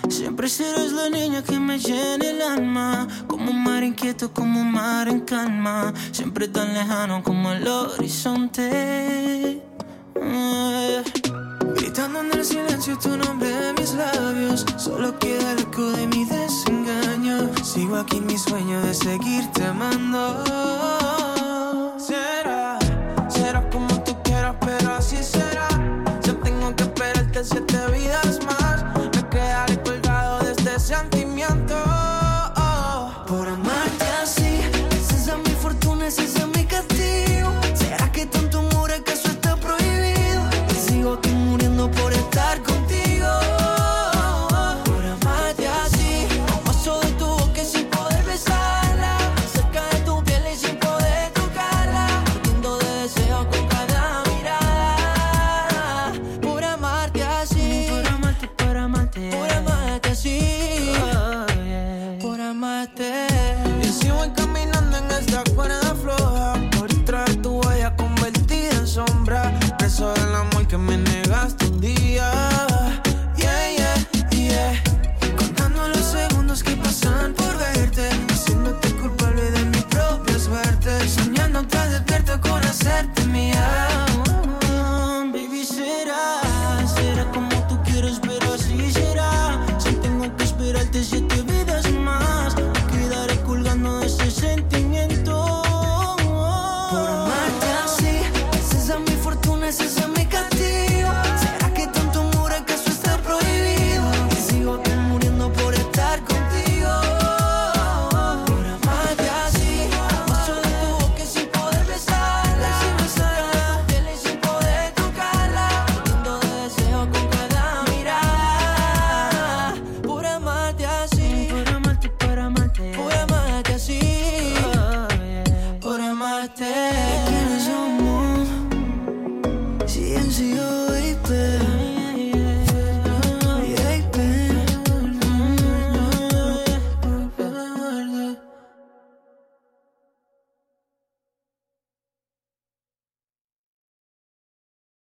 Siempre serás la niña que me llena el alma, como un mar inquieto, como un mar en calma, siempre tan lejano como el horizonte. Gritando en el silencio tu nombre en mis labios, solo queda el eco de mi desengaño. Sigo aquí en mi sueño de seguirte amando. Será como tú quieras, pero así será. Yo tengo que esperarte 7 vidas